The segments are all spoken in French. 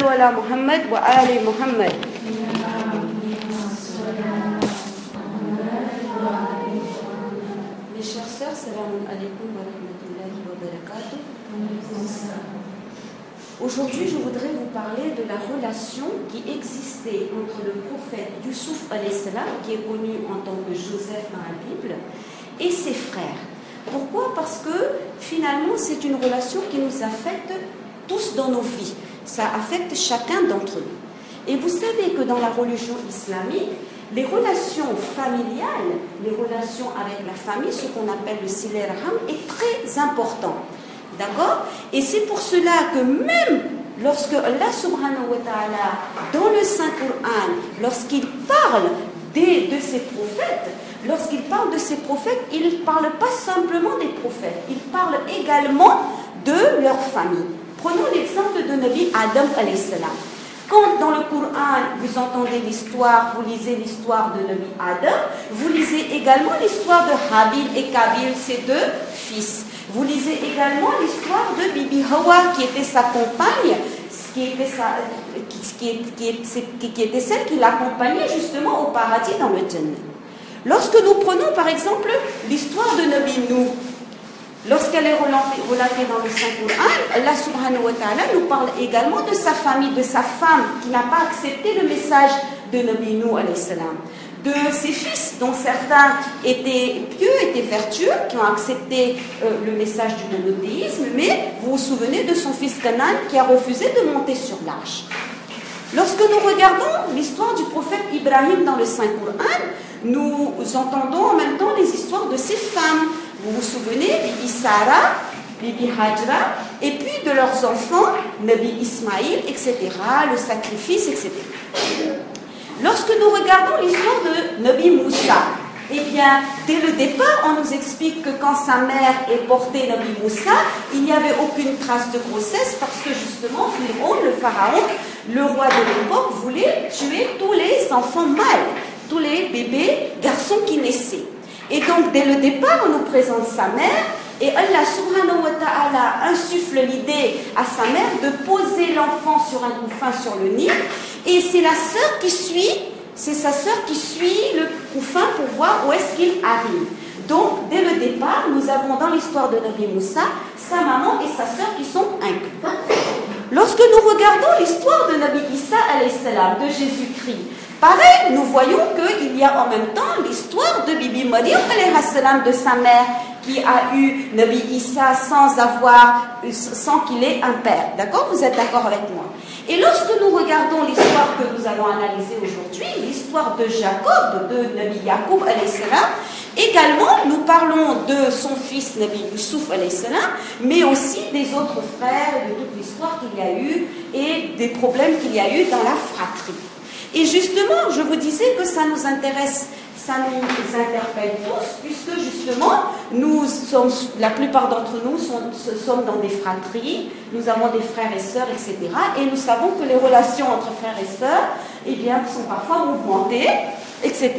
صلوا على محمد وآل محمد. Mes chers sœurs, salam alaikum wa rahmatullahi wa barakatuh. Aujourd'hui, je voudrais vous parler de la relation qui existait entre le prophète Youssouf alayhi salam, qui est connu en tant que Joseph dans la Bible, et ses frères. Pourquoi? Parce que finalement, c'est une relation qui nous affecte tous dans nos vies. Ça affecte chacun d'entre nous. Et vous savez que dans la religion islamique, les relations familiales, les relations avec la famille, ce qu'on appelle le silat rahim, est très important. D'accord? Et c'est pour cela que même lorsque Allah subhanahu wa ta'ala, dans le Saint-Coran, lorsqu'il parle de ses prophètes, il ne parle pas simplement des prophètes, il parle également de leur famille. Prenons l'exemple de Nabi Adam alayhi salam. Quand dans le Coran, vous entendez l'histoire, vous lisez l'histoire de Nabi Adam, vous lisez également l'histoire de Habil et Kabil, ses deux fils. Vous lisez également l'histoire de Bibi Hawa, qui était sa compagne, qui était celle qui l'accompagnait justement au paradis dans le Jannah. Lorsque nous prenons par exemple l'histoire de Nabi Nuh, lorsqu'elle est relatée dans le Saint-Coran, Allah subhanahu wa ta'ala nous parle également de sa famille, de sa femme qui n'a pas accepté le message de Nabi Nuh alayhi salam, de ses fils dont certains étaient pieux, étaient vertueux, qui ont accepté le message du monothéisme, mais vous vous souvenez de son fils Canaan qui a refusé de monter sur l'arche. Lorsque nous regardons l'histoire du prophète Ibrahim dans le Saint-Coran, nous entendons en même temps les histoires de ses femmes. Vous vous souvenez, Bibi Sarah, Bibi Hajra, et puis de leurs enfants, Nabi Ismaïl, etc., le sacrifice, etc. Lorsque nous regardons l'histoire de Nabi Moussa, eh bien, dès le départ, on nous explique que quand sa mère est portée, Nabi Moussa, il n'y avait aucune trace de grossesse parce que justement, le pharaon, le roi de l'époque, voulait tuer tous les enfants mâles, tous les bébés garçons qui naissaient. Et donc, dès le départ, on nous présente sa mère et Allah subhanahu wa ta'ala insuffle l'idée à sa mère de poser l'enfant sur un couffin sur le Nil. Et c'est la sœur qui suit, c'est sa sœur qui suit le couffin pour voir où est-ce qu'il arrive. Donc, dès le départ, nous avons dans l'histoire de Nabi Moussa, sa maman et sa sœur qui sont incluses. Lorsque nous regardons l'histoire de Nabi Isa alayhi salam, de Jésus-Christ, pareil, nous voyons qu'il y a en même temps l'histoire de Bibi Maryam alayhi salam, de sa mère, qui a eu Nabi Isa sans qu'il ait un père. D'accord? Vous êtes d'accord avec moi? Et lorsque nous regardons l'histoire que nous allons analyser aujourd'hui, l'histoire de Jacob, de Nabi Yacoub alayhi salam, également nous parlons de son fils Nabi Youssouf alayhi salam, mais aussi des autres frères et de toute l'histoire qu'il y a eu et des problèmes qu'il y a eu dans la fratrie. Et justement, je vous disais que ça nous intéresse, ça nous interpelle tous, puisque justement, la plupart d'entre nous sommes dans des fratries, nous avons des frères et sœurs, etc. Et nous savons que les relations entre frères et sœurs, eh bien, sont parfois mouvementées, etc.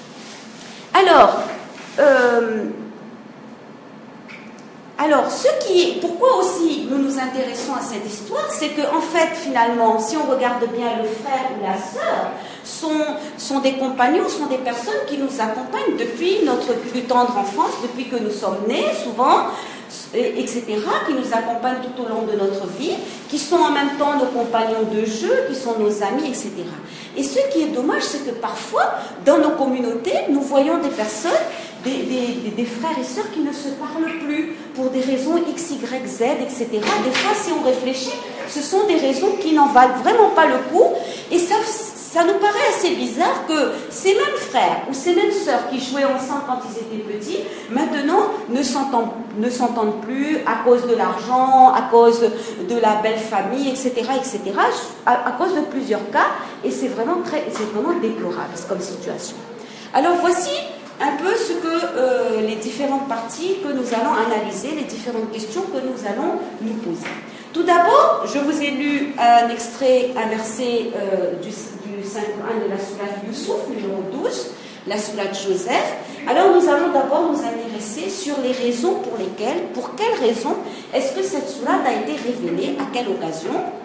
Pourquoi aussi nous nous intéressons à cette histoire, c'est qu'en fait, finalement, si on regarde bien le frère ou la sœur, sont des compagnons, sont des personnes qui nous accompagnent depuis notre plus tendre enfance, depuis que nous sommes nés, souvent, etc., qui nous accompagnent tout au long de notre vie, qui sont en même temps nos compagnons de jeu, qui sont nos amis, etc. Et ce qui est dommage, c'est que parfois, dans nos communautés, nous voyons des personnes, des frères et sœurs qui ne se parlent plus pour des raisons X, Y, Z, etc. Des fois, si on réfléchit, ce sont des raisons qui n'en valent vraiment pas le coup. Et ça nous paraît assez bizarre que ces mêmes frères ou ces mêmes sœurs qui jouaient ensemble quand ils étaient petits, maintenant ne s'entendent plus à cause de l'argent, à cause de la belle famille, etc., etc., à cause de plusieurs cas. Et c'est vraiment déplorable comme situation. Alors voici un peu ce que les différentes parties que nous allons analyser, les différentes questions que nous allons nous poser. Tout d'abord, je vous ai lu un verset du Saint-Coran de la sourate Youssouf, numéro 12, la sourate Joseph. Alors nous allons d'abord nous intéresser sur les raisons pour quelles raisons est-ce que cette sourate a été révélée, à quelle occasion.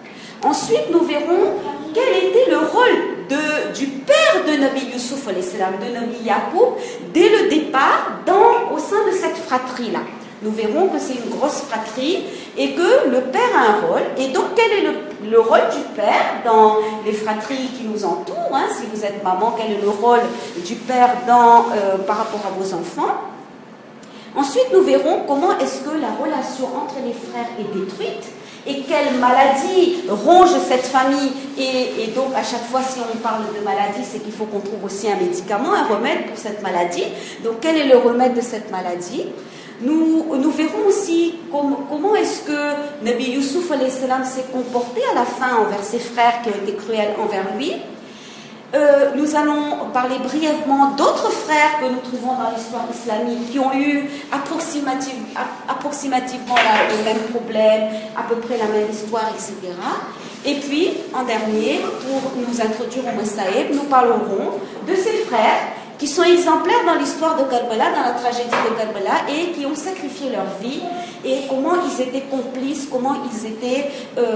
Ensuite, nous verrons quel était le rôle du père de Nabi Yusuf, de Nabi Yacoub, dès le départ au sein de cette fratrie-là. Nous verrons que c'est une grosse fratrie et que le père a un rôle. Et donc, quel est le rôle du père dans les fratries qui nous entourent, hein? Si vous êtes maman, quel est le rôle du père par rapport à vos enfants? Ensuite, nous verrons comment est-ce que la relation entre les frères est détruite et quelle maladie ronge cette famille. Et donc, à chaque fois, si on parle de maladie, c'est qu'il faut qu'on trouve aussi un médicament, un remède pour cette maladie. Donc, quel est le remède de cette maladie? Nous verrons aussi comment est-ce que Nabi Yusuf s'est comporté à la fin envers ses frères qui ont été cruels envers lui. Nous allons parler brièvement d'autres frères que nous trouvons dans l'histoire islamique qui ont eu approximativement le même problème, à peu près la même histoire, etc. Et puis, en dernier, pour nous introduire au Masaïb, nous parlerons de ces frères qui sont exemplaires dans l'histoire de Karbala, dans la tragédie de Karbala, et qui ont sacrifié leur vie, et comment ils étaient complices, comment ils étaient,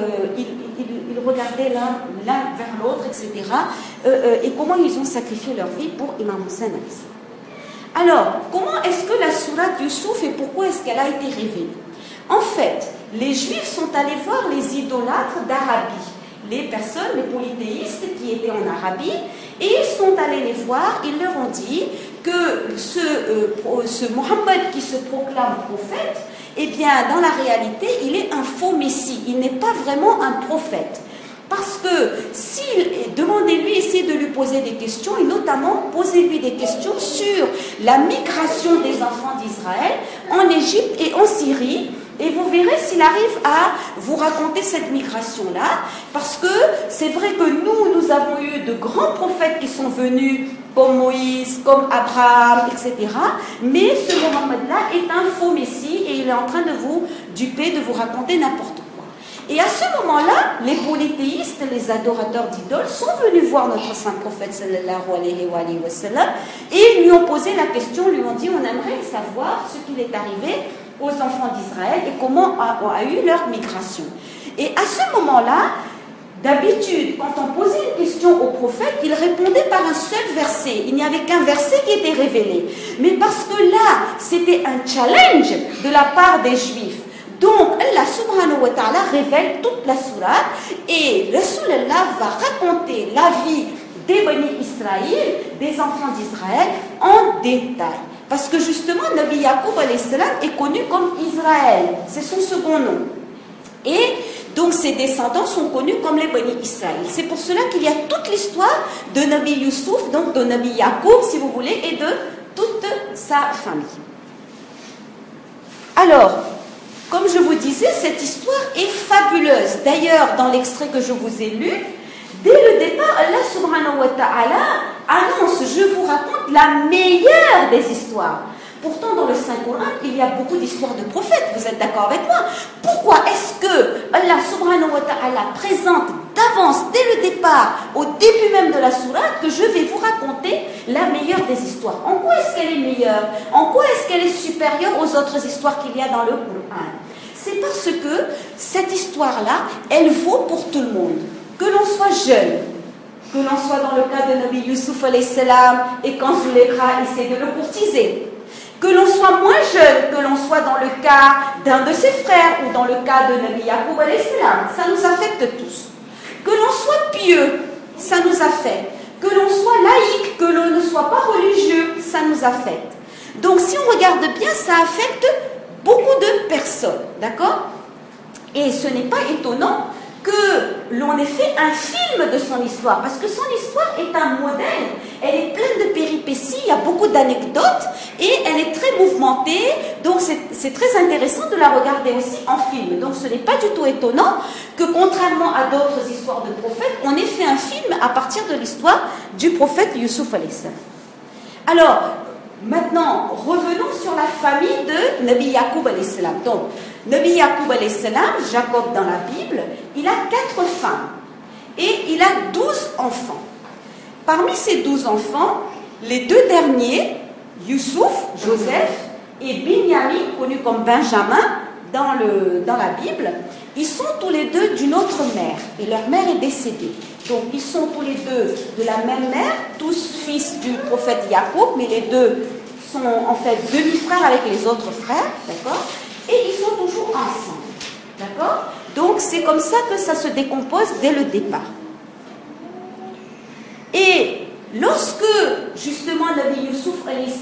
ils regardaient l'un vers l'autre, etc., et comment ils ont sacrifié leur vie pour Imam Hussein. Alors, comment est-ce que la sourate Yusuf et pourquoi est-ce qu'elle a été révélée? En fait, les Juifs sont allés voir les idolâtres d'Arabie, les personnes, les polythéistes qui étaient en Arabie, et ils sont allés les voir, ils leur ont dit que ce Mohammed qui se proclame prophète, eh bien, dans la réalité, il est un faux messie, il n'est pas vraiment un prophète. Parce que demandez-lui, essayez de lui poser des questions, et notamment posez-lui des questions sur la migration des enfants d'Israël en Égypte et en Syrie, et vous verrez s'il arrive à vous raconter cette migration-là, parce que c'est vrai que nous avons eu de grands prophètes qui sont venus, comme Moïse, comme Abraham, etc. Mais ce Mohammed-là est un faux messie et il est en train de vous duper, de vous raconter n'importe quoi. Et à ce moment-là, les polythéistes, les adorateurs d'idoles, sont venus voir notre saint prophète, sallallahu alayhi wa sallam, et lui ont posé la question, lui ont dit, on aimerait savoir ce qu'il est arrivé aux enfants d'Israël et comment a eu leur migration. Et à ce moment-là, d'habitude, quand on posait une question au prophète, il répondait par un seul verset. Il n'y avait qu'un verset qui était révélé. Mais parce que là, c'était un challenge de la part des Juifs. Donc, Allah subhanahu wa ta'ala révèle toute la sourate et Rasulallah va raconter la vie des Bani Israël, des enfants d'Israël, en détail. Parce que justement, Nabi Yacoub est connu comme Israël. C'est son second nom. Et donc, ses descendants sont connus comme les Bani Israël. C'est pour cela qu'il y a toute l'histoire de Nabi Yusuf, donc de Nabi Yacoub, si vous voulez, et de toute sa famille. Alors, comme je vous disais, cette histoire est fabuleuse. D'ailleurs, dans l'extrait que je vous ai lu, dès le départ, Allah subhanahu wa ta'ala annonce, je vous raconte la meilleure des histoires. Pourtant, dans le Saint-Coran, il y a beaucoup d'histoires de prophètes, vous êtes d'accord avec moi? Pourquoi est-ce que Allah subhanahu wa ta'ala présente d'avance, dès le départ, au début même de la sourate, que je vais vous raconter la meilleure des histoires? En quoi est-ce qu'elle est meilleure? En quoi est-ce qu'elle est supérieure aux autres histoires qu'il y a dans le Coran? C'est parce que cette histoire-là, elle vaut pour tout le monde. Que l'on soit jeune, que l'on soit dans le cas de Nabi Yusuf alayhi salam et quand Zulekha essaie de le courtiser, que l'on soit moins jeune, que l'on soit dans le cas d'un de ses frères ou dans le cas de Nabi Yacoub alayhi salam, ça nous affecte tous. Que l'on soit pieux, ça nous affecte. Que l'on soit laïque, que l'on ne soit pas religieux, ça nous affecte. Donc si on regarde bien, ça affecte beaucoup de personnes, d'accord? Et ce n'est pas étonnant que l'on ait fait un film de son histoire, parce que son histoire est un modèle, elle est pleine de péripéties, il y a beaucoup d'anecdotes, et elle est très mouvementée, donc c'est très intéressant de la regarder aussi en film. Donc ce n'est pas du tout étonnant que, contrairement à d'autres histoires de prophètes, on ait fait un film à partir de l'histoire du prophète Yusuf alayhi salam. Alors, maintenant, revenons sur la famille de Nabi Yacoub alayhi salam. Donc, Nabi Yacoub alayhi salam, Jacob dans la Bible, il a 4 femmes et il a 12 enfants. Parmi ces 12 enfants, les 2 derniers, Youssouf, Joseph, et Binyamin, connu comme Benjamin, dans la Bible, ils sont tous les deux d'une autre mère. Et leur mère est décédée. Donc, ils sont tous les deux de la même mère, tous fils du prophète Yacoub, mais les deux sont en fait demi-frères avec les autres frères, d'accord? Et ils sont toujours ensemble, d'accord? Donc, c'est comme ça que ça se décompose dès le départ. Et lorsque, justement, Nabi Youssouf,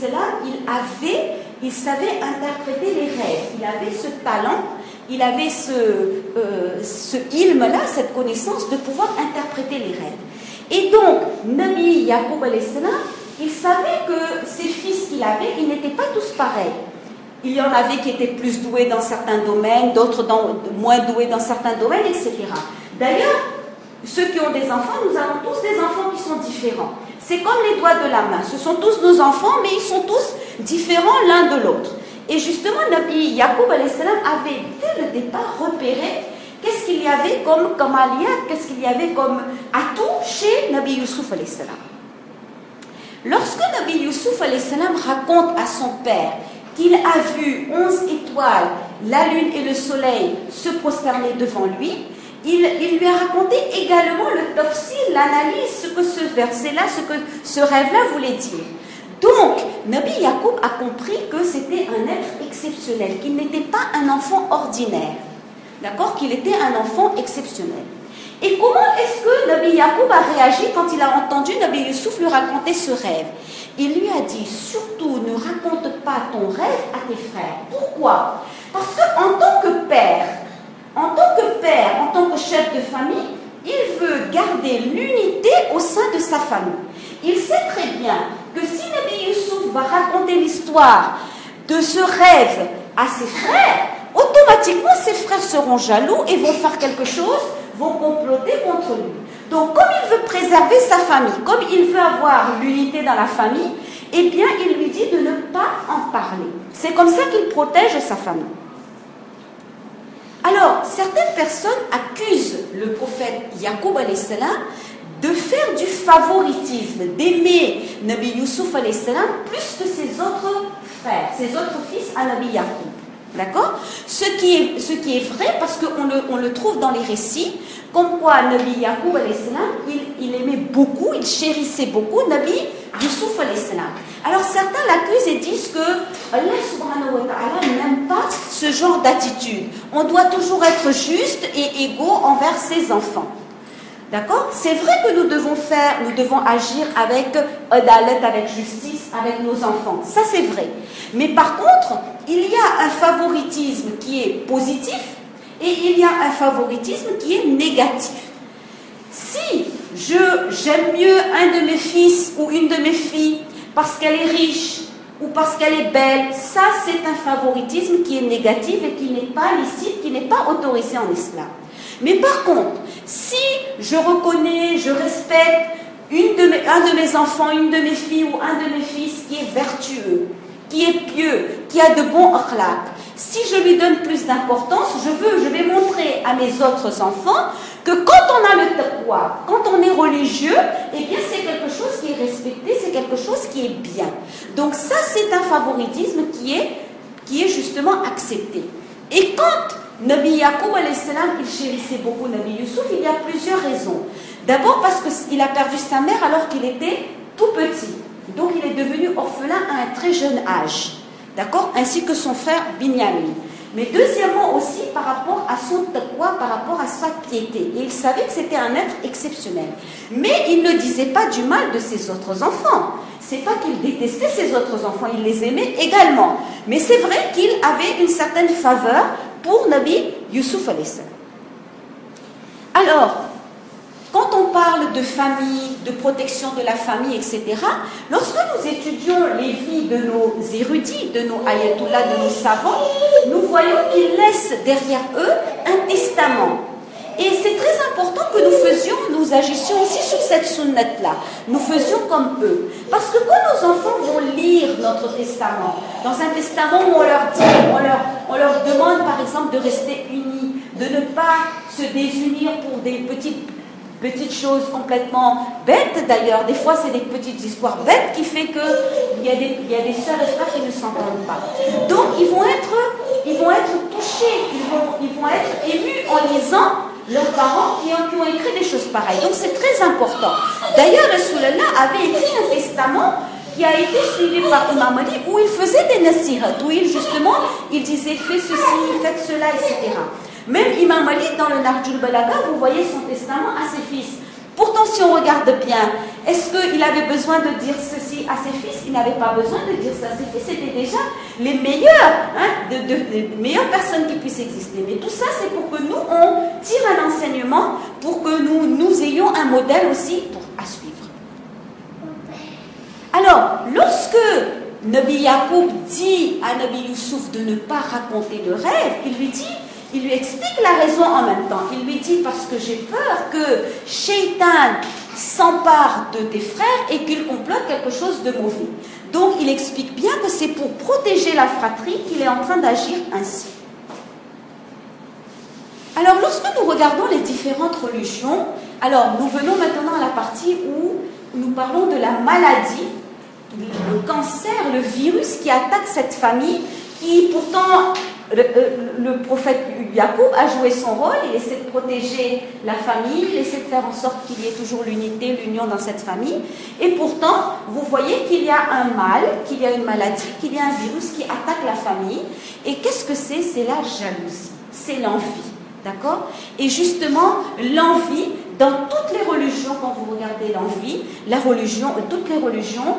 il savait interpréter les rêves, il avait ce talent, il avait ce ilm-là, cette connaissance de pouvoir interpréter les rêves. Et donc, Nabi Yacoub, il savait que ces fils qu'il avait, ils n'étaient pas tous pareils. Il y en avait qui étaient plus doués dans certains domaines, d'autres moins doués dans certains domaines, etc. D'ailleurs, ceux qui ont des enfants, nous avons tous des enfants qui sont différents. C'est comme les doigts de la main. Ce sont tous nos enfants, mais ils sont tous différents l'un de l'autre. Et justement, Nabi Yacoub avait, dès le départ, repéré qu'est-ce qu'il y avait comme aliyat, qu'est-ce qu'il y avait comme atout chez Nabi Youssouf. Lorsque Nabi Youssouf raconte à son père qu'il a vu 11 étoiles, la lune et le soleil se prosterner devant lui, il lui a raconté également le tafsir, l'analyse, ce que ce verset-là, ce que ce rêve-là voulait dire. Donc, Nabi Yacoub a compris que c'était un être exceptionnel, qu'il n'était pas un enfant ordinaire, d'accord, qu'il était un enfant exceptionnel. Et comment est-ce que Nabi Yacoub a réagi quand il a entendu Nabi Youssouf lui raconter ce rêve? Il lui a dit, surtout ne raconte pas ton rêve à tes frères. Pourquoi? Parce qu'en tant que père, en tant que chef de famille, il veut garder l'unité au sein de sa famille. Il sait très bien que si Nabi Youssouf va raconter l'histoire de ce rêve à ses frères, automatiquement ses frères seront jaloux et vont faire quelque chose, vont comploter contre lui. Donc comme il veut préserver sa famille, comme il veut avoir l'unité dans la famille, eh bien il lui dit de ne pas en parler. C'est comme ça qu'il protège sa famille. Alors, certaines personnes accusent le prophète Yacoub de faire du favoritisme, d'aimer Nabi Youssouf plus que ses autres frères, ses autres fils à Nabi Yacoub. D'accord? Ce qui est vrai parce qu'on le trouve dans les récits, comme quoi Nabi Yacoub il aimait beaucoup, il chérissait beaucoup Nabi Youssouf. Alors certains l'accusent et disent que Allah subhanahu wa ta'ala n'aime pas ce genre d'attitude. On doit toujours être juste et égaux envers ses enfants. D'accord? C'est vrai que nous devons agir avec adalet, avec justice, avec nos enfants. Ça c'est vrai. Mais par contre, il y a un favoritisme qui est positif et il y a un favoritisme qui est négatif. Si j'aime mieux un de mes fils ou une de mes filles parce qu'elle est riche ou parce qu'elle est belle, ça c'est un favoritisme qui est négatif et qui n'est pas licite, qui n'est pas autorisé en islam. Mais par contre, si je reconnais, je respecte un de mes enfants, une de mes filles ou un de mes fils qui est vertueux, qui est pieux, qui a de bons akhlaq, si je lui donne plus d'importance, je vais montrer à mes autres enfants que quand on a le taqwa, quand on est religieux, eh bien c'est quelque chose qui est respecté, c'est quelque chose qui est bien. Donc ça c'est un favoritisme qui est justement accepté. Et quand Nabi Yacoub il chérissait beaucoup Nabi Youssouf, il y a plusieurs raisons. D'abord parce qu'il a perdu sa mère alors qu'il était tout petit. Donc il est devenu orphelin à un très jeune âge. D'accord? Ainsi que son frère Binyamin. Mais deuxièmement aussi par rapport à son taqwa, par rapport à sa piété. Et il savait que c'était un être exceptionnel. Mais il ne disait pas du mal de ses autres enfants. C'est pas qu'il détestait ses autres enfants, il les aimait également. Mais c'est vrai qu'il avait une certaine faveur pour Nabi Youssouf alayhi salam. Alors, quand on parle de famille, de protection de la famille, etc., lorsque nous étudions les vies de nos érudits, de nos ayatollahs, de nos savants, nous voyons qu'ils laissent derrière eux un testament. Et c'est très important que nous agissions aussi sur cette sunnat-là. Nous faisions comme eux. Parce que quand nos enfants vont lire notre testament, dans un testament où on leur dit, on leur demande par exemple de rester unis, de ne pas se désunir pour des petites choses complètement bêtes d'ailleurs. Des fois, c'est des petites histoires bêtes qui fait qu'il y a des sœurs et frères qui ne s'entendent pas. Donc, ils vont ils vont être touchés, ils vont être émus en lisant leurs parents qui ont écrit des choses pareilles. Donc c'est très important. D'ailleurs, Rasulallah avait écrit un testament qui a été suivi par Imam Ali où il faisait des nasihat, où il disait fais ceci, faites cela, etc. Même Imam Ali, dans le Nahjul Balagha, vous voyez son testament à ses fils. Pourtant, si on regarde bien, est-ce qu'il avait besoin de dire ceci à ses fils? Il n'avait pas besoin de dire ça à ses fils. C'était déjà les meilleurs, les meilleures personnes qui puissent exister. Mais tout ça, c'est pour que nous, on tire un enseignement, pour que nous ayons un modèle aussi à suivre. Alors, lorsque Nabi Yacoub dit à Nabi Youssouf de ne pas raconter le rêve, il lui explique la raison en même temps. Il lui dit parce que j'ai peur que Shaitan s'empare de tes frères et qu'il complote quelque chose de mauvais. Donc il explique bien que c'est pour protéger la fratrie qu'il est en train d'agir ainsi. Alors lorsque nous regardons les différentes religions, alors nous venons maintenant à la partie où nous parlons de la maladie, le cancer, le virus qui attaque cette famille, qui pourtant... Le prophète Yacoub a joué son rôle, il essaie de protéger la famille, il essaie de faire en sorte qu'il y ait toujours l'unité, l'union dans cette famille. Et pourtant, vous voyez qu'il y a un mal, qu'il y a une maladie, qu'il y a un virus qui attaque la famille. Et qu'est-ce que c'est? C'est la jalousie, c'est l'envie. D'accord? Et justement, l'envie, dans toutes les religions, quand vous regardez l'envie, toutes les religions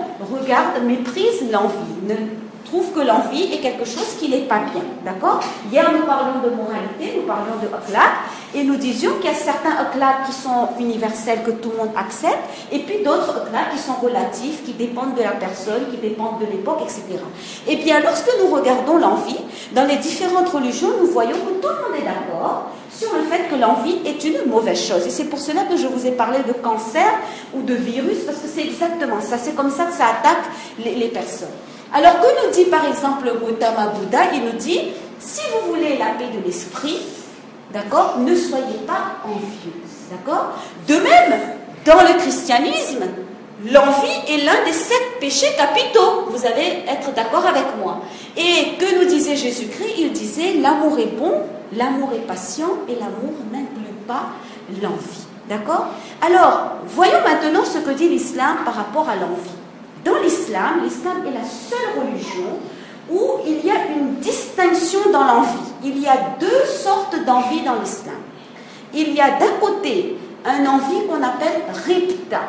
méprisent l'envie, trouve que l'envie est quelque chose qui n'est pas bien, d'accord? Hier, nous parlions de moralité, nous parlions de akhlaq, et nous disions qu'il y a certains akhlaq qui sont universels, que tout le monde accepte, et puis d'autres akhlaq qui sont relatifs, qui dépendent de la personne, qui dépendent de l'époque, etc. Et bien, lorsque nous regardons l'envie, dans les différentes religions, nous voyons que tout le monde est d'accord sur le fait que l'envie est une mauvaise chose. Et c'est pour cela que je vous ai parlé de cancer ou de virus, parce que c'est exactement ça, c'est comme ça que ça attaque les personnes. Alors que nous dit par exemple Gautama Bouddha, il nous dit, si vous voulez la paix de l'esprit, d'accord, ne soyez pas envieux, d'accord. De même, dans le christianisme, l'envie est l'un des 7 péchés capitaux, vous allez être d'accord avec moi. Et que nous disait Jésus-Christ? Il disait, l'amour est bon, l'amour est patient, et l'amour n'inclut pas l'envie, d'accord. Alors, voyons maintenant ce que dit l'islam par rapport à l'envie. Dans l'islam est la seule religion où il y a une distinction dans l'envie. Il y a 2 sortes d'envie dans l'islam. Il y a d'un côté un envie qu'on appelle ribta.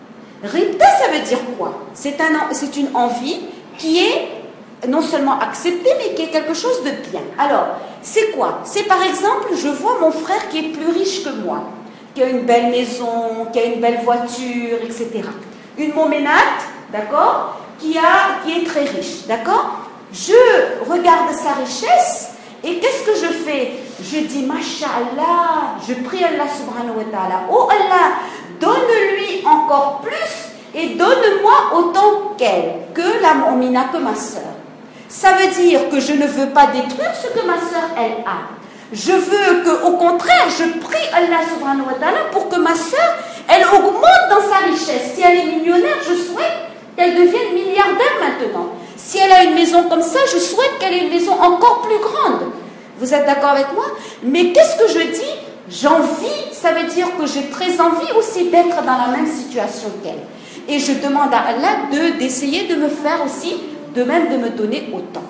Ribta, ça veut dire quoi? C'est une envie qui est non seulement acceptée, mais qui est quelque chose de bien. Alors, c'est quoi? C'est par exemple, je vois mon frère qui est plus riche que moi, qui a une belle maison, qui a une belle voiture, etc. Une moménate, d'accord, qui est très riche, d'accord. Je regarde sa richesse et qu'est-ce que je fais? Je dis, Masha'Allah, je prie Allah subhanahu wa ta'ala, oh Allah, donne-lui encore plus et donne-moi autant qu'elle, que la mu'mina, que ma sœur. Ça veut dire que je ne veux pas détruire ce que ma sœur, elle a. Je veux qu'au contraire, je prie Allah subhanahu wa ta'ala pour que ma sœur, elle augmente dans sa richesse. Si elle est millionnaire, je souhaite qu'elle devienne milliardaire maintenant. Si elle a une maison comme ça, je souhaite qu'elle ait une maison encore plus grande. Vous êtes d'accord avec moi? Mais qu'est-ce que je dis? J'envie, ça veut dire que j'ai très envie aussi d'être dans la même situation qu'elle. Et je demande à Allah d'essayer de me faire aussi, de même de me donner autant.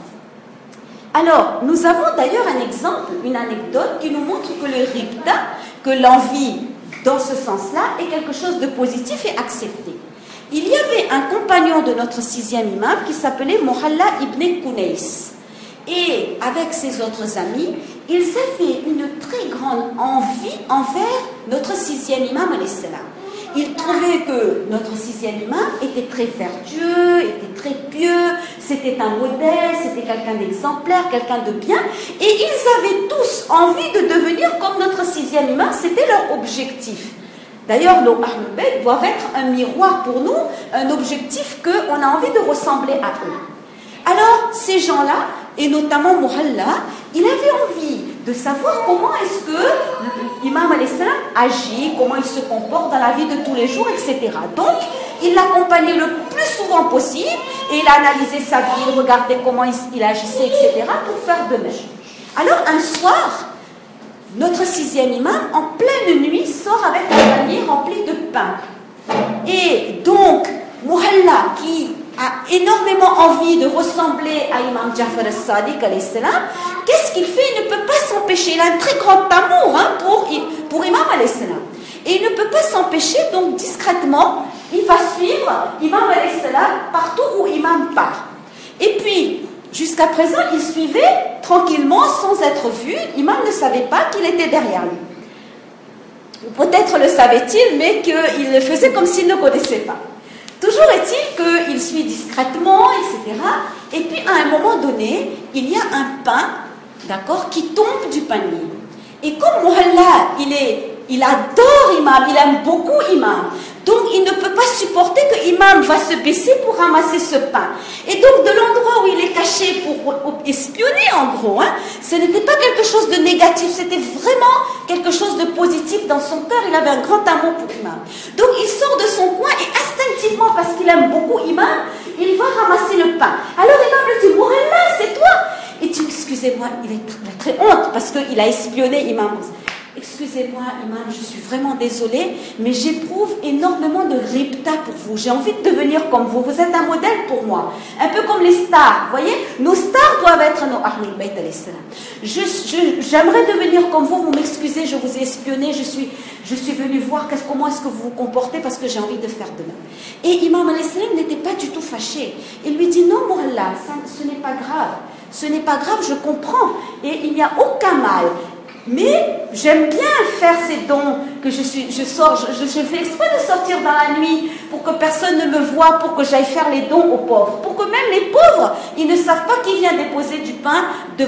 Alors, nous avons d'ailleurs un exemple, une anecdote qui nous montre que le ribta, que l'envie dans ce sens-là, est quelque chose de positif et accepté. Il y avait un compagnon de notre 6e imam qui s'appelait Muhalla ibn Kunais. Et avec ses autres amis, il s'est fait une très grande envie envers notre 6e imam alayhi salam. Il trouvait que notre 6e imam était très vertueux, était très pieux, c'était un modèle, c'était quelqu'un d'exemplaire, quelqu'un de bien. Et ils avaient tous envie de devenir comme notre 6e imam, c'était leur objectif. D'ailleurs, nos Ahlul Bayt doivent être un miroir pour nous, un objectif qu'on a envie de ressembler à eux. Alors, ces gens-là, et notamment Muhalla, il avait envie de savoir comment est-ce que l'imam alayhi salam agit, comment il se comporte dans la vie de tous les jours, etc. Donc, il l'accompagnait le plus souvent possible et il a analysé sa vie, il regardait comment il agissait, etc. pour faire de même. Alors un soir, notre 6e imam, en pleine nuit, sort avec un panier rempli de pain. Et donc, Muhalla, qui a énormément envie de ressembler à Imam Ja'far al-Sadiq, qu'est-ce qu'il fait? Il ne peut pas s'empêcher. Il a un très grand amour pour Imam al-Islam. Et il ne peut pas s'empêcher, donc discrètement, il va suivre Imam al-Islam partout où Imam part. Et puis, jusqu'à présent, il suivait tranquillement, sans être vu. Imam ne savait pas qu'il était derrière lui. Ou peut-être le savait-il, mais qu'il le faisait comme s'il ne connaissait pas. Toujours est-il qu'il suit discrètement, etc. Et puis, à un moment donné, il y a un pain, d'accord, qui tombe du panier. Et comme Muhalla, il adore Imam, il aime beaucoup Imam. Donc, il ne peut pas supporter que Imam va se baisser pour ramasser ce pain. Et donc, de l'endroit où il est caché pour espionner, en gros, ce n'était pas quelque chose de négatif, c'était vraiment quelque chose de positif dans son cœur. Il avait un grand amour pour Imam. Donc, il sort de son coin et instinctivement, parce qu'il aime beaucoup Imam, il va ramasser le pain. Alors, Imam lui dit, Muhalla, c'est toi? Et dit, excusez-moi, il a très honte parce qu'il a espionné Imam. Excusez-moi, Imam, je suis vraiment désolée, mais j'éprouve énormément de ribta pour vous. J'ai envie de devenir comme vous. Vous êtes un modèle pour moi. Un peu comme les stars, vous voyez? Nos stars doivent être nos Ahlul Bayt alayhi salam. J'aimerais devenir comme vous m'excusez, je vous ai espionné, je suis venue voir comment est-ce que vous vous comportez parce que j'ai envie de faire de même. Et Imam alayhi salam n'était pas du tout fâché. Il lui dit, non, Muhalla, ce n'est pas grave. Ce n'est pas grave, je comprends. Et il n'y a aucun mal. Mais j'aime bien faire ces dons que je fais exprès de sortir dans la nuit pour que personne ne me voie, pour que j'aille faire les dons aux pauvres, pour que même les pauvres, ils ne savent pas qui vient déposer du pain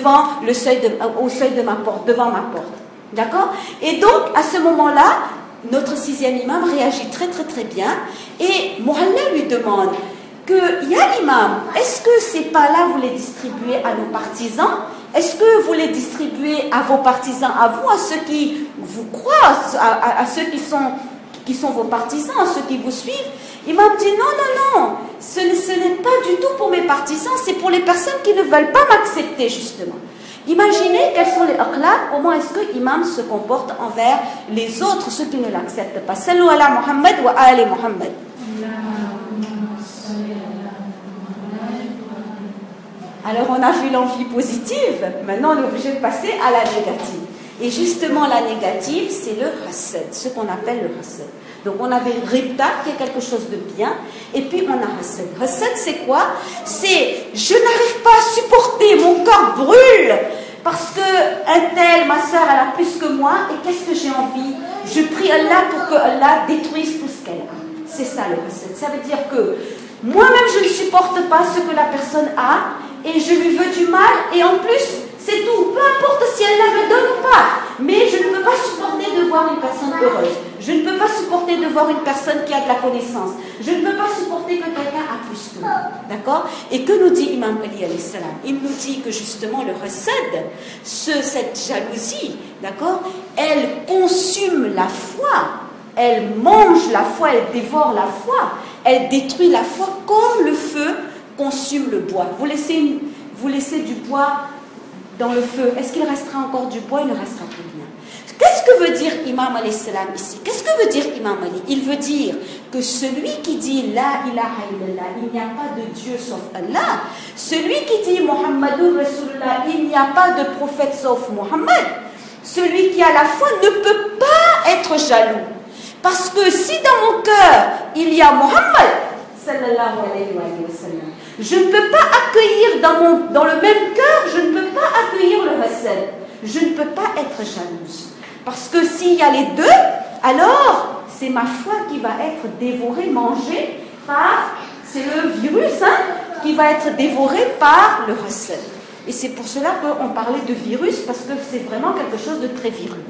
au seuil de ma porte, devant ma porte. D'accord? Et donc, à ce moment-là, notre 6e imam réagit très très très bien et Muhalla lui demande que, ya imam, est-ce que ces pains-là vous les distribuez à nos partisans? Est-ce que vous les distribuez à vos partisans, à vous, à ceux qui vous croient, à ceux qui sont vos partisans, à ceux qui vous suivent? Imam dit non, ce n'est pas du tout pour mes partisans, c'est pour les personnes qui ne veulent pas m'accepter, justement. Imaginez quels sont les akhlaq, comment est-ce que l'imam se comporte envers les autres, ceux qui ne l'acceptent pas. Sallu ala Muhammad wa ali Muhammad. Alors on a vu l'envie positive, maintenant on est obligé de passer à la négative. Et justement la négative, c'est le hasad, ce qu'on appelle le hasad. Donc on avait ribta, qui est quelque chose de bien, et puis on a hasad. Hasad c'est quoi? C'est je n'arrive pas à supporter, mon corps brûle, parce que un tel, ma soeur, elle a plus que moi, et qu'est-ce que j'ai envie? Je prie Allah pour que Allah détruise tout ce qu'elle a. C'est ça le hasad. Ça veut dire que moi-même je ne supporte pas ce que la personne a, et je lui veux du mal, et en plus, c'est tout. Peu importe si elle la me donne ou pas. Mais je ne peux pas supporter de voir une personne heureuse. Je ne peux pas supporter de voir une personne qui a de la connaissance. Je ne peux pas supporter que quelqu'un a plus que moi. D'accord? Et que nous dit Imam Ali alayhi salam? Il nous dit que justement le hasad, cette jalousie, d'accord, elle consume la foi. Elle mange la foi, elle dévore la foi. Elle détruit la foi comme le feu consume le bois. Vous laissez du bois dans le feu. Est-ce qu'il restera encore du bois? Il ne restera plus rien. Qu'est-ce que veut dire Imam alayhi salam ici? Qu'est-ce que veut dire Imam Ali? Il veut dire que celui qui dit La ilaha illallah, il n'y a pas de Dieu sauf Allah. Celui qui dit Muhammadur Rasulullah, il n'y a pas de prophète sauf Muhammad. Celui qui a la foi ne peut pas être jaloux. Parce que si dans mon cœur, il y a Muhammad, sallallahu alayhi wa sallam, je ne peux pas accueillir dans le même cœur, je ne peux pas accueillir le hasad. Je ne peux pas être jalouse. Parce que s'il y a les deux, alors c'est ma foi qui va être dévorée, mangée par, c'est le virus qui va être dévoré par le hasad. Et c'est pour cela qu'on parlait de virus, parce que c'est vraiment quelque chose de très virulent.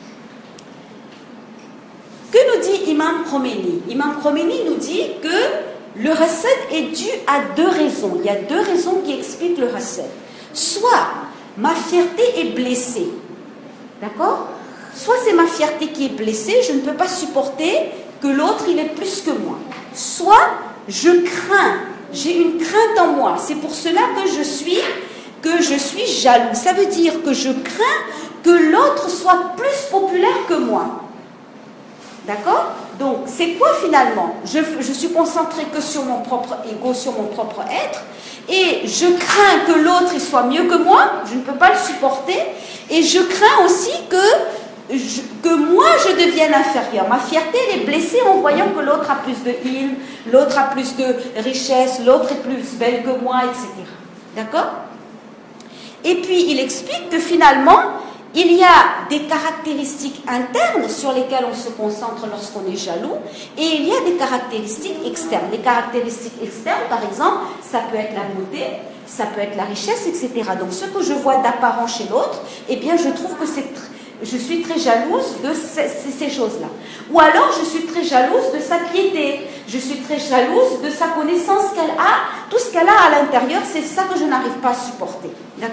Que nous dit Imam Khomeini? Imam Khomeini nous dit que le hasad est dû à deux raisons. Il y a deux raisons qui expliquent le hasad. Soit ma fierté est blessée, d'accord? Soit c'est ma fierté qui est blessée, je ne peux pas supporter que l'autre il est plus que moi. Soit je crains, j'ai une crainte en moi. C'est pour cela que je suis que je suis jaloux. Ça veut dire que je crains que l'autre soit plus populaire que moi. D'accord? Donc, c'est quoi finalement? Je suis concentrée que sur mon propre ego, sur mon propre être, et je crains que l'autre soit mieux que moi, je ne peux pas le supporter, et je crains aussi que moi je devienne inférieure. Ma fierté elle est blessée en voyant que l'autre a plus de ilm, l'autre a plus de richesse, l'autre est plus belle que moi, etc. D'accord? Et puis il explique que finalement, il y a des caractéristiques internes sur lesquelles on se concentre lorsqu'on est jaloux, et il y a des caractéristiques externes. Les caractéristiques externes, par exemple, ça peut être la beauté, ça peut être la richesse, etc. Donc ce que je vois d'apparent chez l'autre, eh bien je trouve que je suis très jalouse de ces choses-là. Ou alors je suis très jalouse de sa piété, je suis très jalouse de sa connaissance qu'elle a, tout ce qu'elle a à l'intérieur, c'est ça que je n'arrive pas à supporter. D'accord ?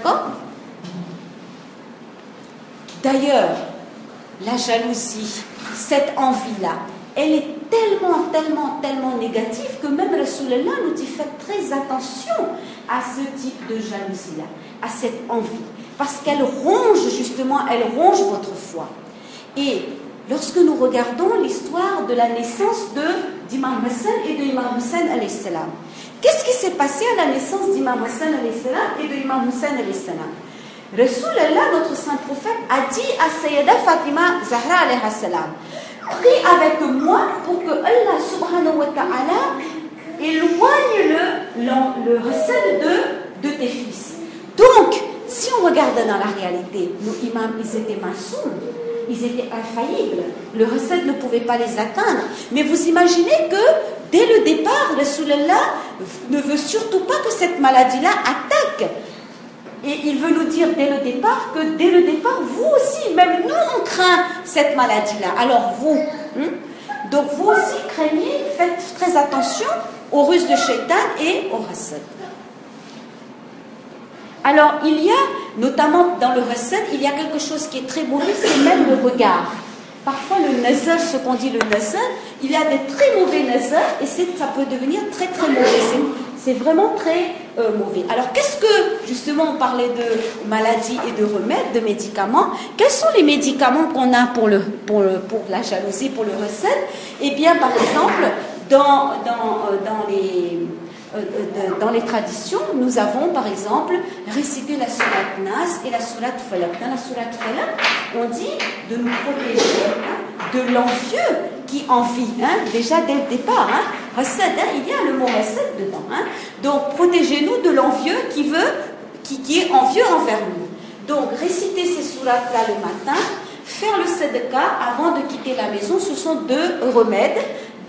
D'ailleurs, la jalousie, cette envie-là, elle est tellement négative que même Rasulallah nous dit faites très attention à ce type de jalousie-là, à cette envie. Parce qu'elle ronge justement, elle ronge votre foi. Et lorsque nous regardons l'histoire de la naissance d'Imam Hassan et de Imam Hussein alayhi salam, qu'est-ce qui s'est passé à la naissance d'Imam Hassan alayhi salam et de Imam Hussein alayhi salam? Rasulallah, notre saint prophète, a dit à Sayyida Fatima Zahra alayhi salam, prie avec moi pour que Allah subhanahu wa ta'ala éloigne le recel de tes fils. Donc, si on regarde dans la réalité, nos imams, ils étaient masoums, ils étaient infaillibles, le recel ne pouvait pas les atteindre. Mais vous imaginez que, dès le départ, Rasulallah ne veut surtout pas que cette maladie-là attaque. Et il veut nous dire dès le départ que, dès le départ, vous aussi, même nous, on craint cette maladie-là. Alors vous, donc vous aussi craignez, faites très attention aux ruses de Shaitan et au recel. Alors, il y a, notamment dans le recel, il y a quelque chose qui est très mauvais, c'est même le regard. Parfois, le nazar, ce qu'on dit le nazar, il y a des très mauvais nazars et ça peut devenir très mauvais. C'est vraiment très mauvais. Alors, qu'est-ce que, justement, on parlait de maladies et de remèdes, de médicaments. Quels sont les médicaments qu'on a pour la jalousie, pour le recel? Eh bien, par exemple, dans les traditions, nous avons par exemple récité la sourate Nas et la sourate Falaq. Dans la sourate Falaq, on dit de nous protéger de l'envieux qui envie, déjà dès le départ. Hasad, il y a le mot hasad dedans. Donc protégez-nous de l'envieux qui est envieux envers nous. Donc réciter ces sourates-là le matin, faire le sadaka avant de quitter la maison, ce sont deux remèdes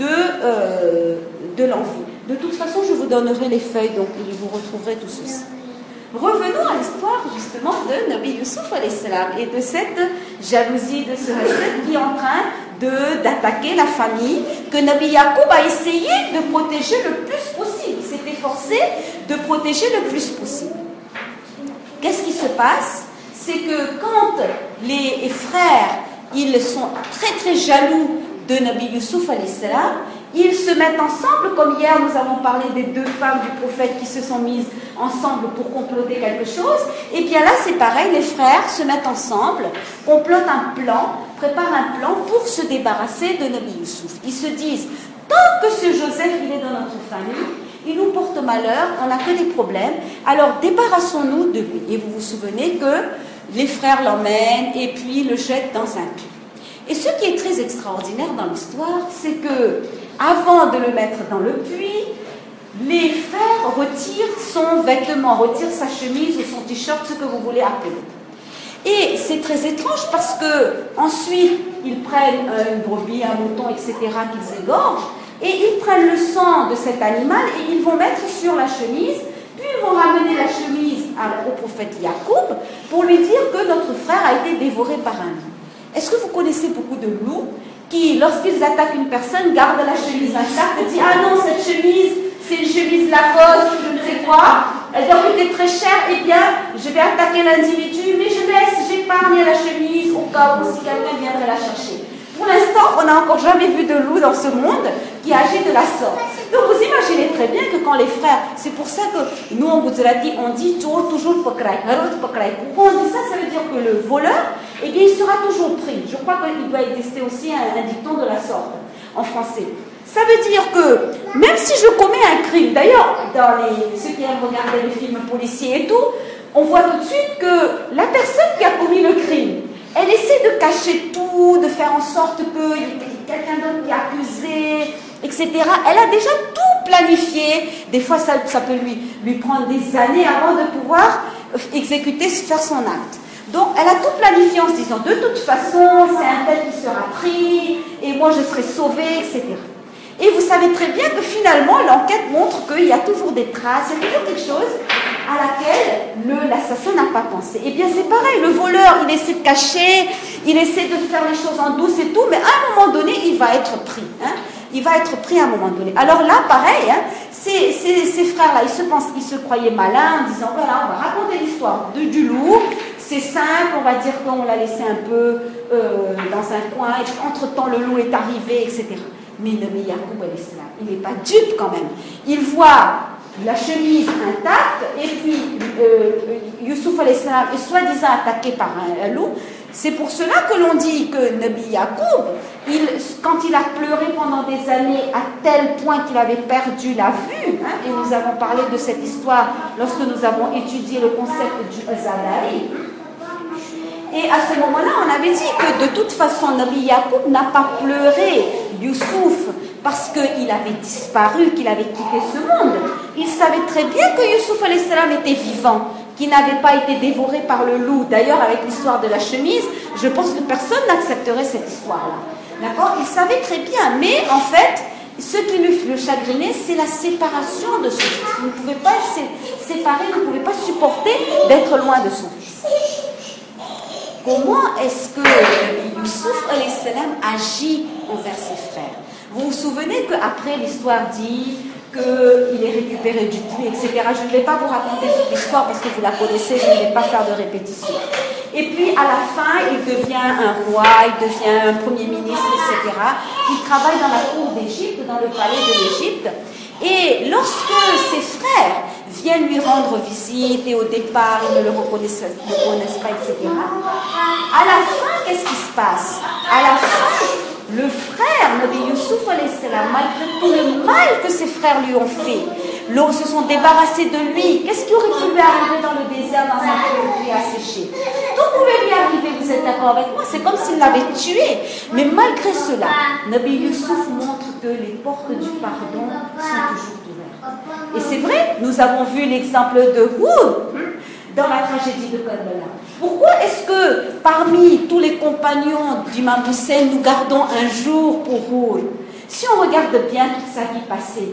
de l'envie. De toute façon, je vous donnerai les feuilles, donc vous retrouverez tout ceci. Revenons à l'histoire justement de Nabi Yusuf alayhi salam et de cette jalousie de ce hasad qui est en train d'attaquer la famille, que Nabi Yacoub a essayé de protéger le plus possible. Il s'est efforcé de protéger le plus possible. Qu'est-ce qui se passe? C'est que quand les frères, ils sont très jaloux de Nabi Yusuf alayhi salam, ils se mettent ensemble, comme hier nous avons parlé des deux femmes du prophète qui se sont mises ensemble pour comploter quelque chose. Et bien là c'est pareil, les frères se mettent ensemble, complotent un plan, préparent un plan pour se débarrasser de Nabi Yusuf. Ils se disent, tant que ce Joseph il est dans notre famille, il nous porte malheur, on n'a que des problèmes, alors débarrassons-nous de lui. Et vous vous souvenez que les frères l'emmènent et puis le jettent dans un puits. Et ce qui est très extraordinaire dans l'histoire, c'est que avant de le mettre dans le puits, les frères retirent son vêtement, retirent sa chemise ou son t-shirt, ce que vous voulez appeler. Et c'est très étrange parce que ensuite ils prennent une brebis, un mouton, etc. qu'ils égorgent et ils prennent le sang de cet animal et ils vont mettre sur la chemise, puis ils vont ramener la chemise au prophète Yacoub pour lui dire que notre frère a été dévoré par un loup. Est-ce que vous connaissez beaucoup de loups qui, lorsqu'ils attaquent une personne, gardent la chemise intacte et disent « Ah non, cette chemise, c'est une chemise Lacoste, je ne sais quoi, elle doit coûter très cher, eh bien, je vais attaquer l'individu, mais j'épargne la chemise au cas où si quelqu'un viendrait la chercher. » Pour l'instant, on n'a encore jamais vu de loup dans ce monde qui agit de la sorte. Donc vous imaginez très bien que quand les frères, c'est pour ça que nous en Gujarati on dit toujours pakrai, pourquoi on dit ça? Ça veut dire que le voleur, eh bien il sera toujours pris. Je crois qu'il doit exister aussi un dicton de la sorte en français. Ça veut dire que même si je commets un crime, d'ailleurs dans ceux qui aiment regarder les films policiers et tout, on voit tout de suite que la personne qui a commis le crime, elle essaie de cacher tout, de faire en sorte que quelqu'un d'autre qui est accusé, etc. Elle a déjà tout planifié. Des fois, ça peut lui prendre des années avant de pouvoir exécuter, faire son acte. Donc, elle a tout planifié en se disant, de toute façon, c'est un tel qui sera pris, et moi je serai sauvée, etc. Et vous savez très bien que finalement, l'enquête montre qu'il y a toujours des traces, il y a toujours quelque chose à laquelle l'assassin n'a pas pensé. Eh bien, c'est pareil, le voleur, il essaie de cacher, il essaie de faire les choses en douce et tout, mais à un moment donné, il va être pris. Hein. Il va être pris à un moment donné. Alors là, pareil, hein, ces frères-là, ils se croyaient malins en disant, voilà, on va raconter l'histoire du loup, c'est simple, on va dire qu'on l'a laissé un peu dans un coin, et entre-temps, le loup est arrivé, etc. Mais Nabi Yacoub, il n'est pas dupe quand même. Il voit la chemise intacte, et puis Youssouf est soi-disant attaqué par un loup. C'est pour cela que l'on dit que Nabi Yacoub, quand il a pleuré pendant des années à tel point qu'il avait perdu la vue, hein, et nous avons parlé de cette histoire lorsque nous avons étudié le concept du Zadari. Et à ce moment-là, on avait dit que de toute façon, Nabi Yacoub n'a pas pleuré Youssouf parce qu'il avait disparu, qu'il avait quitté ce monde. Il savait très bien que Youssouf était vivant, qu'il n'avait pas été dévoré par le loup. D'ailleurs, avec l'histoire de la chemise, je pense que personne n'accepterait cette histoire-là. D'accord? Il savait très bien, mais en fait, ce qui le chagrinait, c'est la séparation de son fils. Il ne pouvait pas être séparé, il ne pouvait pas supporter d'être loin de son fils. Comment est-ce que Youssouf agit envers ses frères? Vous vous souvenez qu'après l'histoire dit qu'il est récupéré du puits, etc. Je ne vais pas vous raconter toute l'histoire parce que vous la connaissez, je ne vais pas faire de répétition. Et puis à la fin, il devient un roi, il devient un premier ministre, etc. Il travaille dans la cour d'Égypte, dans le palais de l'Égypte. Et lorsque ses frères viennent lui rendre visite, et au départ, ils ne le reconnaissent pas, etc. À la fin, qu'est-ce qui se passe? À la fin, le frère, Nabi Youssouf, malgré tout le mal que ses frères lui ont fait, se sont débarrassés de lui. Qu'est-ce qui aurait pu lui arriver dans le désert, dans un puits qui a séché? Tout pouvait lui arriver, vous êtes d'accord avec moi? C'est comme s'il l'avait tué. Mais malgré cela, Nabi Youssouf montre que les portes du pardon sont toujours ouvertes. Et c'est vrai, nous avons vu l'exemple de Houd dans la tragédie de Karbala. Pourquoi est-ce que parmi tous les compagnons d'Imam Hussein, nous gardons un jour pour Houd? Si on regarde bien toute sa vie passée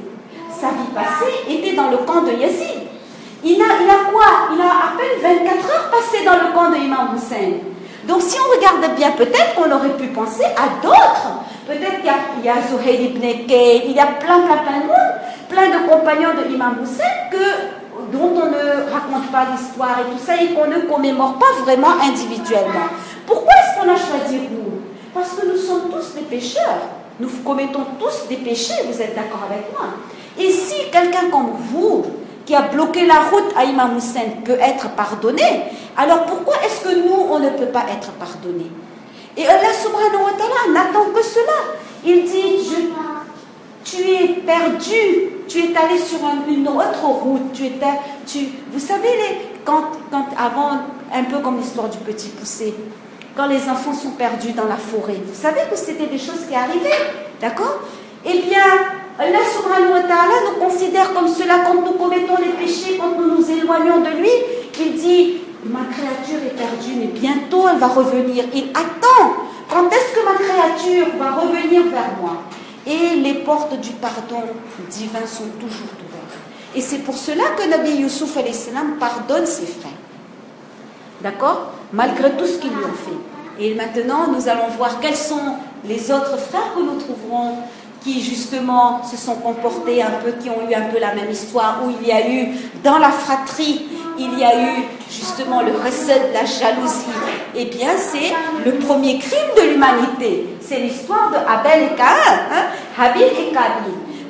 était dans le camp de Yazid. Il a quoi? Il a à peine 24 heures passées dans le camp de Imam Hussein. Donc si on regarde bien, peut-être qu'on aurait pu penser à d'autres. Peut-être qu'il y a Zuhair ibn Kayn, il y a plein de monde, plein de compagnons de Imam Hussein dont on ne raconte pas l'histoire et tout ça, et qu'on ne commémore pas vraiment individuellement. Pourquoi est-ce qu'on a choisi Houd? Parce que nous sommes tous des pécheurs. Nous commettons tous des péchés, vous êtes d'accord avec moi? Et si quelqu'un comme vous, qui a bloqué la route à Imam Hussein, peut être pardonné, alors pourquoi est-ce que nous, on ne peut pas être pardonné? Et Allah subhanahu wa ta'ala n'attend que cela. Il dit, tu es perdu, tu es allé sur une autre route, vous savez, quand avant, un peu comme l'histoire du petit poussé, quand les enfants sont perdus dans la forêt, vous savez que c'était des choses qui arrivaient, d'accord? Eh bien, Allah subhanahu wa ta'ala nous considère comme cela quand nous commettons les péchés, quand nous nous éloignons de lui. Il dit, ma créature est perdue, mais bientôt elle va revenir. Il attend. Quand est-ce que ma créature va revenir vers moi? Et les portes du pardon divin sont toujours ouvertes. Et c'est pour cela que Nabi Youssouf pardonne ses frères. D'accord? Malgré tout ce qu'ils lui ont fait. Et maintenant, nous allons voir quels sont les autres frères que nous trouverons qui justement se sont comportés un peu, qui ont eu un peu la même histoire, où il y a eu, dans la fratrie, il y a eu justement le recel de la jalousie. Eh bien, c'est le premier crime de l'humanité. C'est l'histoire de Abel et Caïn, Habil et Kabil.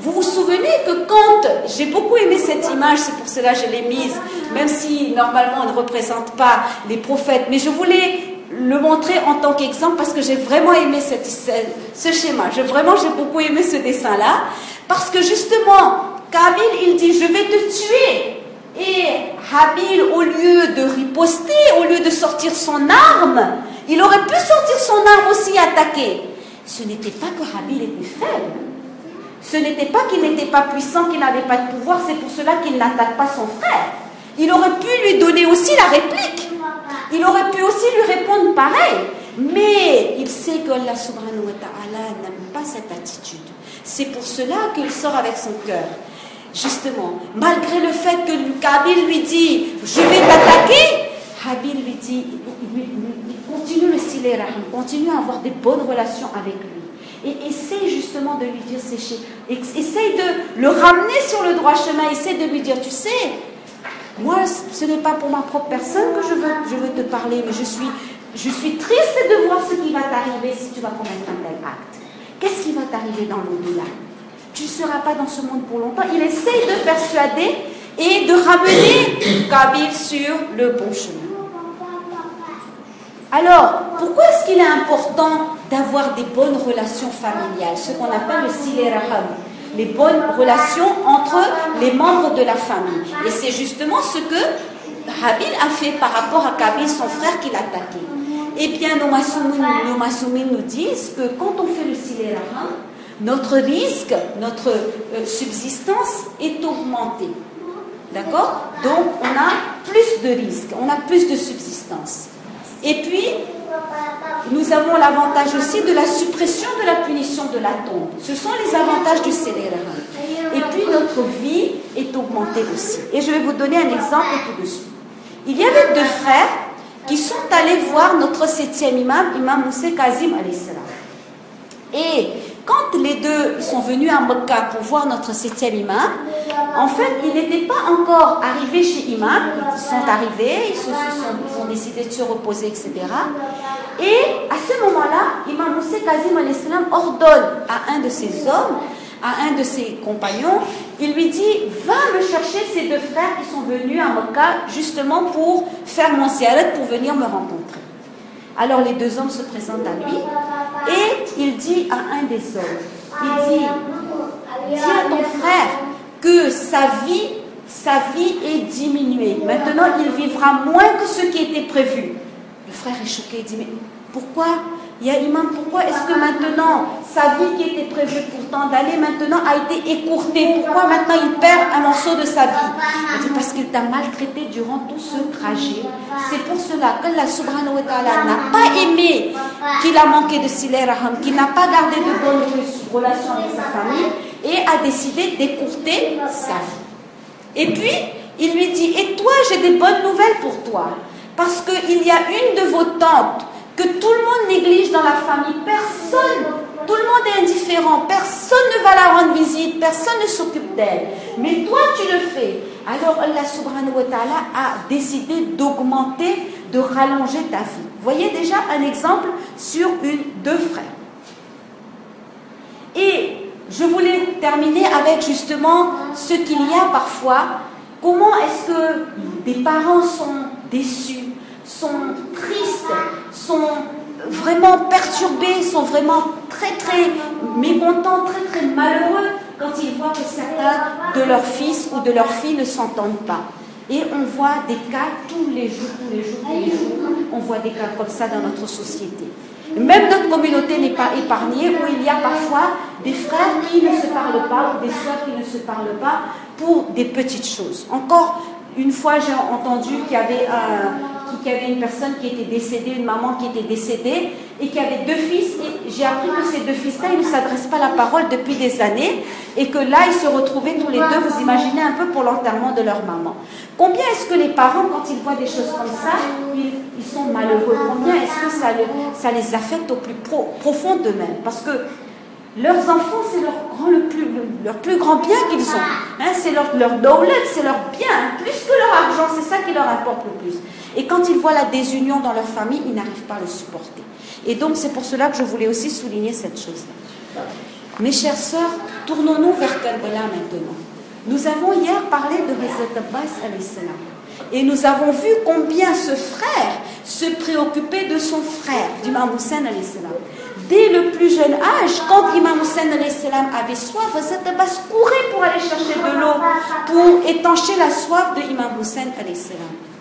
Vous vous souvenez que quand, j'ai beaucoup aimé cette image, c'est pour cela que je l'ai mise, même si normalement on ne représente pas les prophètes, mais je voulais le montrer en tant qu'exemple parce que j'ai vraiment aimé ce schéma. J'ai beaucoup aimé ce dessin-là, parce que justement, Kabil, il dit, je vais te tuer. Et Habil, au lieu de riposter, au lieu de sortir son arme, il aurait pu sortir son arme aussi et attaquer. Ce n'était pas que Habil était faible. Ce n'était pas qu'il n'était pas puissant, qu'il n'avait pas de pouvoir, c'est pour cela qu'il n'attaque pas son frère. Il aurait pu lui donner aussi la réplique. Il aurait pu aussi lui répondre pareil. Mais il sait que Allah subhanahu wa ta'ala n'aime pas cette attitude. C'est pour cela qu'il sort avec son cœur. Justement, malgré le fait que Kabil lui dit « Je vais t'attaquer », Habil lui dit, il continue le silé rahim, continue à avoir des bonnes relations avec lui. Et essaye justement de lui dire essaye de le ramener sur le droit chemin, essaye de lui dire, tu sais, moi ce n'est pas pour ma propre personne que je veux te parler, mais je suis triste de voir ce qui va t'arriver si tu vas commettre un tel acte. Qu'est-ce qui va t'arriver dans l'au-delà? Tu ne seras pas dans ce monde pour longtemps. Il essaye de persuader et de ramener Kabil sur le bon chemin. Alors, pourquoi est-ce qu'il est important d'avoir des bonnes relations familiales, ce qu'on appelle le silé raham, les bonnes relations entre les membres de la famille? Et c'est justement ce que Habil a fait par rapport à Kabil, son frère qui l'attaquait. Eh bien, nos massoumines nous disent que quand on fait le silé raham, notre risque, notre subsistance est augmentée. D'accord? Donc, on a plus de risques, on a plus de subsistance. Et puis, nous avons l'avantage aussi de la suppression de la punition de la tombe. Ce sont les avantages du silé raham. Et puis, notre vie est augmentée aussi. Et je vais vous donner un exemple tout de suite. Il y avait deux frères qui sont allés voir notre 7e imam, Imam Moussa Kazim alayhi salam. Et quand les deux sont venus à Mecca pour voir notre 7e imam, en fait, ils n'étaient pas encore arrivés chez imam. Ils sont arrivés, ils ont décidé de se reposer, etc. Et à ce moment-là, Imam Moussa Kazim alayhi salam ordonne à un de ses hommes, à un de ses compagnons, il lui dit, va me chercher ces deux frères qui sont venus à Mecca justement pour faire mon ziyarat, pour venir me rencontrer. Alors les deux hommes se présentent à lui et il dit à un des hommes, il dit, dis à ton frère que sa vie est diminuée. Maintenant, il vivra moins que ce qui était prévu. Le frère est choqué, il dit, mais pourquoi? Il y a imam, pourquoi est-ce que maintenant, sa vie qui était prévue pour tant d'années, maintenant a été écourtée? Pourquoi maintenant il perd un morceau de sa vie? Il dit, parce qu'il t'a maltraité durant tout ce trajet. C'est pour cela qu'Allah subhanahu wa ta'ala n'a pas aimé qu'il a manqué de silé raham, qu'il n'a pas gardé de bonnes relations avec sa famille et a décidé d'écourter sa vie. Et puis, il lui dit, et toi, j'ai des bonnes nouvelles pour toi. Parce qu'il y a une de vos tantes que tout le monde néglige dans la famille, tout le monde est indifférent, personne ne va la rendre visite, personne ne s'occupe d'elle. Mais toi, tu le fais. Alors Allah subhanahu wa ta'ala a décidé d'augmenter, de rallonger ta vie. Voyez déjà un exemple sur deux frères. Et je voulais terminer avec justement ce qu'il y a parfois. Comment est-ce que des parents sont déçus, sont tristes, sont vraiment perturbés, sont vraiment très très mécontents, très très malheureux quand ils voient que certains de leurs fils ou de leurs filles ne s'entendent pas. Et on voit des cas tous les jours, on voit des cas comme ça dans notre société. Même notre communauté n'est pas épargnée, où il y a parfois des frères qui ne se parlent pas ou des sœurs qui ne se parlent pas pour des petites choses. Encore une fois, j'ai entendu qu'il y avait une personne qui était décédée, une maman qui était décédée et qui avait deux fils. Et j'ai appris que ces deux fils-là, ils ne s'adressent pas la parole depuis des années et que là, ils se retrouvaient tous les deux, vous imaginez un peu, pour l'enterrement de leur maman. Combien est-ce que les parents, quand ils voient des choses comme ça, ils sont malheureux? Combien est-ce que ça les affecte au plus profond d'eux-mêmes? Parce que leurs enfants, c'est leur plus grand bien qu'ils ont. Hein, c'est leur dawlat, c'est leur bien, plus que leur argent, c'est ça qui leur importe le plus. Et quand ils voient la désunion dans leur famille, ils n'arrivent pas à le supporter. Et donc, c'est pour cela que je voulais aussi souligner cette chose-là. Mes chères sœurs, Tournons-nous vers Karbala maintenant. Nous avons hier parlé de Hazrat Abbas alayhi salam. Et nous avons vu combien ce frère se préoccupait de son frère, d'Imam Hussein alayhi salam. Dès le plus jeune âge, quand Imam Hussein alayhi salam avait soif, Hazrat Abbas courait pour aller chercher de l'eau, pour étancher la soif de Imam Hussein alayhi salam.